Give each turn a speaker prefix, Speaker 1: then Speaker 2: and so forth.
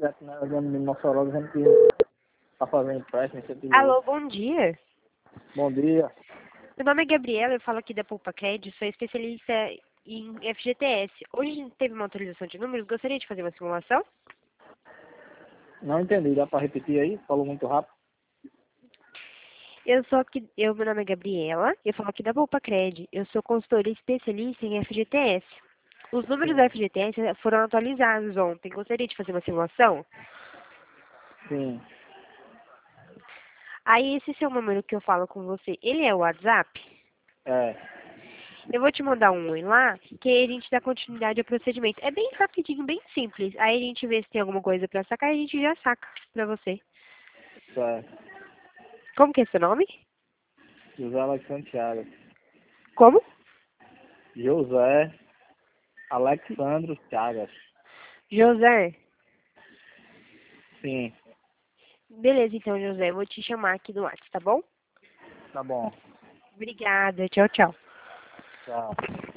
Speaker 1: direto na zona de Mossoró, dizendo que tá fazendo empréstimo, esse tipo de
Speaker 2: Alô,
Speaker 1: coisa.
Speaker 2: bom dia.
Speaker 1: Bom dia.
Speaker 2: Meu nome é Gabriela, eu falo aqui da Poupa Cred, sou especialista em FGTS. Hoje a gente teve uma atualização de números, gostaria de fazer uma simulação?
Speaker 1: Não entendi, dá pra repetir aí? Falou muito rápido.
Speaker 2: Meu nome é Gabriela, eu falo aqui da Poupa Cred, eu sou consultora especialista em FGTS. Os números da
Speaker 1: Sim.
Speaker 2: FGTS foram atualizados ontem, gostaria de fazer uma simulação?
Speaker 1: Sim.
Speaker 2: Aí esse seu número que eu falo com você, ele é o WhatsApp?
Speaker 1: É.
Speaker 2: Eu vou te mandar um oi lá, que aí a gente dá continuidade ao procedimento. É bem rapidinho, bem simples. Aí a gente vê se tem alguma coisa pra sacar e a gente já saca pra você.
Speaker 1: Certo.
Speaker 2: Como que é seu nome?
Speaker 1: José Alexandre Chagas.
Speaker 2: Como?
Speaker 1: José Alexandre Chagas.
Speaker 2: José.
Speaker 1: Sim.
Speaker 2: Beleza, então, José. Eu vou te chamar aqui no WhatsApp, tá bom?
Speaker 1: Tá bom.
Speaker 2: Obrigada. Tchau, tchau.
Speaker 1: Tchau.